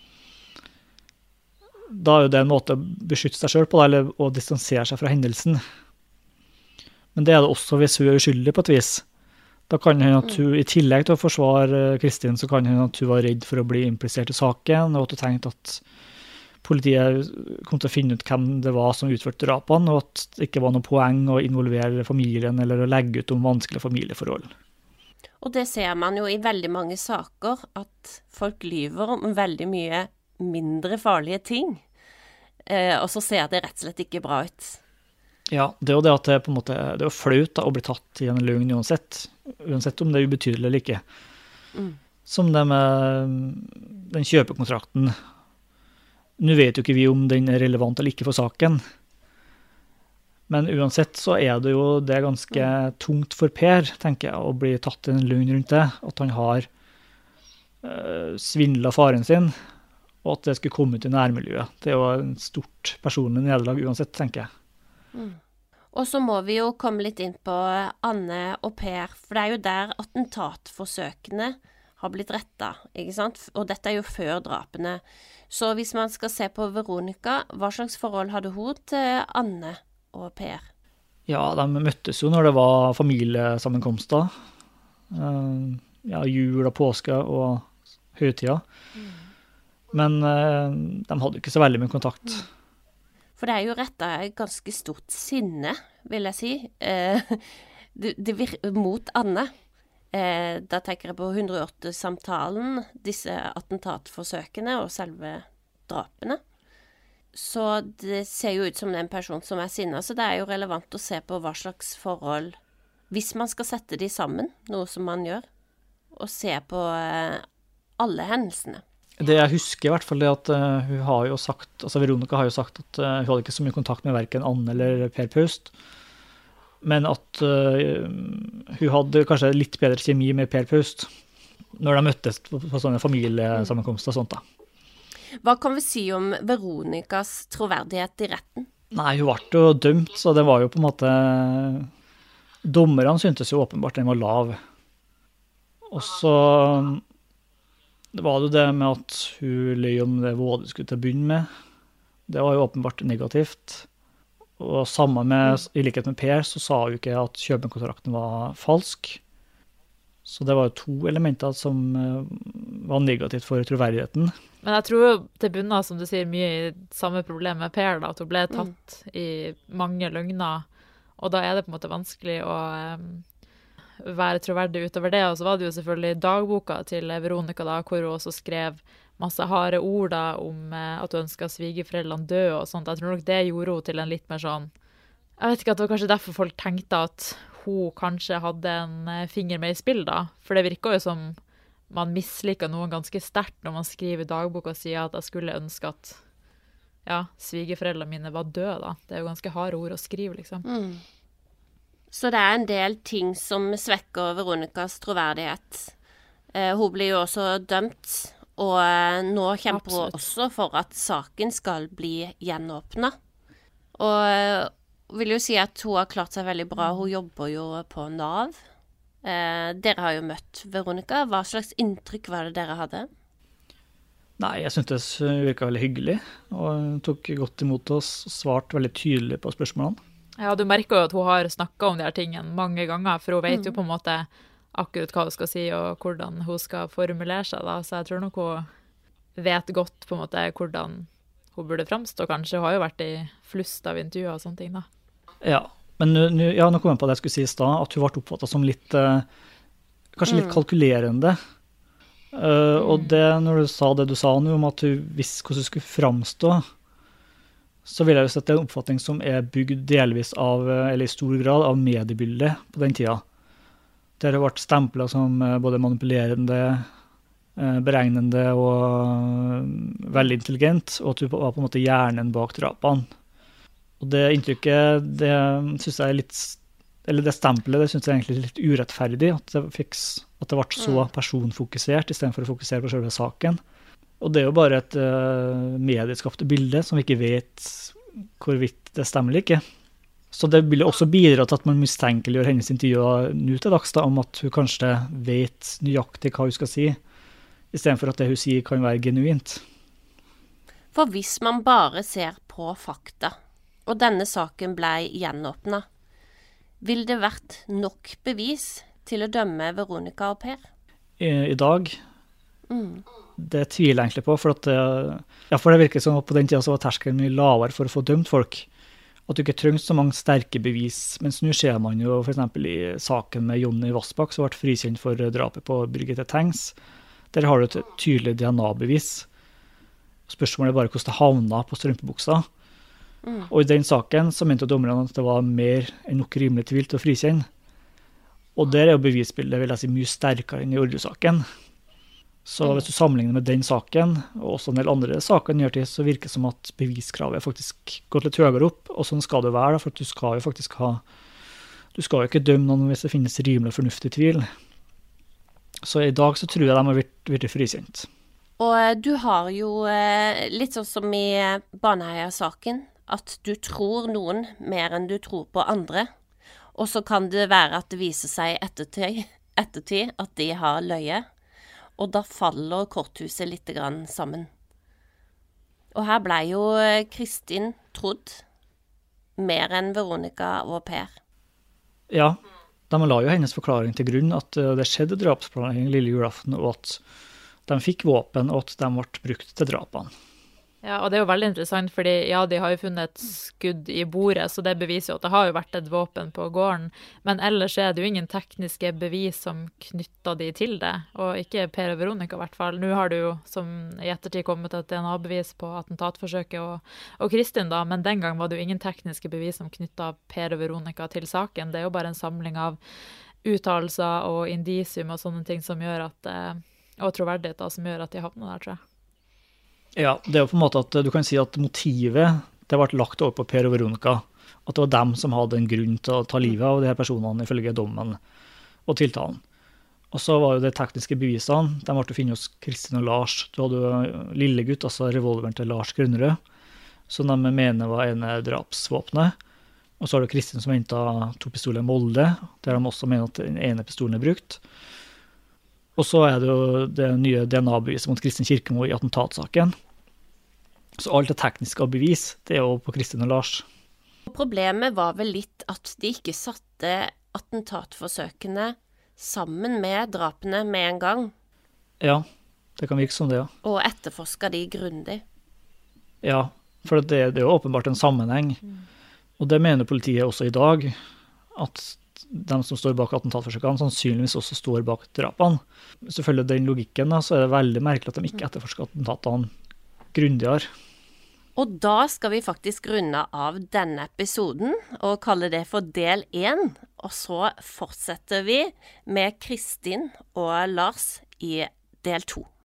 da jo det en måte å beskytte seg selv på, eller å distansere seg fra hendelsen. Men det det også hvis hun uskyldig på et vis. Da kan hun at hun, i tillegg til å forsvare Kristin, så kan hun at hun var redd for å bli implisert i saken, og at hun tenkte at politiet kom til å finne ut hvem det var som utførte drapene, og at det ikke var noe poeng å involvere familien eller å legge ut om vanskelige familieforhold. Og det ser man jo i veldig mange saker, at folk lyver om veldig mye mindre farlige ting. Og så ser det rett og slett ikke bra ut. Ja, det er jo det at det på en måte, det er jo flaut da, å bli tatt i en løgn uansett om det er ubetydelig eller ikke. Som det med den kjøpekontrakten. Nå vet jo ikke vi om den er relevant eller ikke for saken. Men uansett så er det jo det ganske tungt for Per, tenker jeg, å bli tatt i en løgn rundt det. At han har svindlet faren sin, og at det skulle komme ut i nærmiljøet. Det er jo en stort personlig nederlag uansett, tenker jeg. Og så må vi jo komme litt inn på Anne og Per, for det er jo der attentatforsøkene har blitt rettet, ikke sant? Og dette er jo før drapene. Så hvis man skal se på Veronica, hva slags forhold hadde hun til Anne og Per? Ja, de møttes jo når det var familiesammenkomster. Ja, jul og påske og høytida. Men de hadde ikke så veldig mye kontakt. For det er jo rettet et ganske stort sinne, vil jeg si, mot Anne. Da tenker jeg på 108-samtalen, disse attentatforsøkene og selve drapene. Så det ser jo ut som det er en person som er sinnet, så det er jo relevant å se på hva slags forhold, hvis man skal sette de sammen, noe som man gjør, og se på alle hendelsene. Det jeg husker i hvert fall er at hun har jo sagt, altså Veronica har jo sagt at hun hadde ikke så mye kontakt med hverken Anne eller Per Paust, men at hun hadde kanskje litt bedre kjemi med Per Paust når de møttes på sånne familiesammenkomster og sånt da. Hva kan vi si om Veronicas troverdighet i retten? Nei, hun ble jo dømt, så det var jo på en måte, dommerne syntes jo åpenbart den var lav. Og så det var jo det med at hun løy om det Våde skulle til å begynne med. Det var jo åpenbart negativt. Og sammen med, i likhet med Per, så sa hun ikke at kjøpekontrakten var falsk. Så det var jo 2 elementer som var negativt for troverdigheten. Men jeg tror jo det bunner, som du sier, mye i samme problem med Per, da, at hun ble tatt i mange løgner, og da er det på en måte vanskelig å være troverdig utover det. Og så var det jo selvfølgelig dagboka til Veronica da, hvor hun også skrev masse harde ord da, om at hun ønsket svigerforeldrene dø og sånt. Jeg tror nok det gjorde hun til en litt mer sånn, jeg vet ikke, at det var kanskje derfor folk tenkte at hun kanskje hadde en finger med i spill da, for det virker jo som man misliker noen ganske sterkt når man skriver i dagboka og sier at jeg skulle ønske at ja, svigerforeldrene mine var døde da. Det er jo ganske harde ord å skrive, liksom. Så det er en del ting som svekker Veronicas troverdighet. Hun blir jo også dømt, og nå kjemper hun også for at saken skal bli gjenåpnet. Og vil jo si at hun har klart seg veldig bra. Hun jobber jo på NAV. Dere har jo møtt Veronica. Hva slags inntrykk var det dere hadde? Nei, jeg syntes hun virket veldig hyggelig, og hun tok godt imot oss og svarte veldig tydelig på spørsmålene. Ja, du merker jo at hun har snakket om de her tingene mange ganger, for hun vet jo på en måte akkurat hva hun skal si og hvordan hun skal formulere seg da, så jeg tror nok hun vet godt på en måte hvordan hun burde fremstå, kanskje. Hun har jo vært i flust av intervjuer og sånne ting da. Ja, men nå kom jeg på det jeg skulle si i sted, at hun ble oppfattet som litt, kanskje litt kalkulerende. Og det, når du sa det du sa nå om at hun visste hvordan hun skulle fremstå, så vil jeg jo si at det er en oppfatning som er bygd delvis av, eller i stor grad, av mediebildet på den tida. Der har vært stemplet som både manipulerende, beregnende og veldig intelligent, og at du var på en måte hjernen bak drapene. Og det inntrykket, det synes jeg er litt, eller det stempelet, det synes jeg egentlig er litt urettferdig, at det ble så personfokusert, i stedet for å fokusere på selve saken. Og det er jo bare et medieskapte bilde som vi ikke vet hvorvidt det stemmer eller ikke. Så det vil også bidra til at man mistenkeliggjør hennes intervjuer nå til dags da, om at hun kanskje vet nøyaktig hva hun skal si, i stedet for at det hun sier kan være genuint. For hvis man bare ser på fakta, og denne saken ble gjenåpnet, vil det vært nok bevis til å dømme Veronica og Per? I dag? Det tviler jeg egentlig på, for det virker som at på den tiden så var terskelen mye lavere for å få dømt folk. At du ikke trenger så mange sterke bevis. Mens nå ser man jo for eksempel i saken med Jonny Vassbakk, som ble frikjent for drapet på Birgitte Tengs. Der har du et tydelig DNA-bevis. Spørsmålet er bare hvordan det havna på strømpebuksa. Og i den saken så mente dommerne at det var mer enn nok rimelig tvil til å frikjenne. Og der er jo bevisbildet, vil jeg si, mye sterkere enn i Orderud-saken. Så hvis du sammenligner med den saken, og også en del andre saker i nyere tid, så virker det som at beviskravet er faktisk gått litt høyere opp, og sånn skal det være, for at du skal jo faktisk du skal jo ikke dømme noen hvis det finnes rimelig og fornuftig tvil. Så i dag så tror jeg de har vært frikjent. Og du har jo litt sånn som i Baneheia-saken, at du tror noen mer enn du tror på andre, og så kan det være at det viser seg ettertid at de har løye. Og da faller korthuset litt grann sammen. Og her ble jo Kristin trodd mer enn Veronica og Per. Ja, de la jo hennes forklaring til grunn at det skjedde drapsplanlegging lille julaften, og at de fikk våpen, og at de ble brukt til drapene. Ja, og det er jo veldig interessant, fordi ja, de har jo funnet et skudd i bordet, så det beviser jo at det har jo vært et våpen på gården, men ellers er det jo ingen tekniske bevis som knytter de til det, og ikke Per og Veronica i hvert fall. Nå har det jo, som i ettertid, kommet et DNA-bevis på attentatforsøket og Kristin da, men den gang var det jo ingen tekniske bevis som knyttet Per og Veronica til saken. Det er jo bare en samling av uttalelser og indisium og sånne ting som gjør at, og troverdighet da, som gjør at de havner der, tror jeg. Ja, det er jo på en måte at du kan si at motivet, det ble lagt over på Per og Veronica. At det var dem som hadde en grunn til å ta livet av de her personene ifølge dommen og tiltalen. Og så var jo de tekniske bevisene, de ble funnet hos Kristin og Lars. Du hadde jo Lillegutt, altså revolveren til Lars Grønnerød, som de mener var ene drapsvåpenet. Og så har du Kristin som hentet 2 pistoler i Molde, der de også mener at den ene pistolen er brukt. Og så er det jo det nye DNA-beviset mot Kristin Kirkemo i attentatsaken. Så alt det tekniske av bevis, det er jo på Kristin og Lars. Problemet var vel litt at de ikke satte attentatforsøkene sammen med drapene med en gang. Ja, det kan virke som det, ja. Og etterforsket de grundig. Ja, for det er jo åpenbart en sammenheng. Og det mener politiet også i dag, at de som står bak attentatforsøkene sannsynligvis også står bak drapene. Selvfølgelig den logikken, så er det veldig merkelig at de ikke etterforsker attentatene grundigere. Og da skal vi faktisk runde av denne episoden og kalle det for del 1. Og så fortsetter vi med Kristin og Lars i del 2.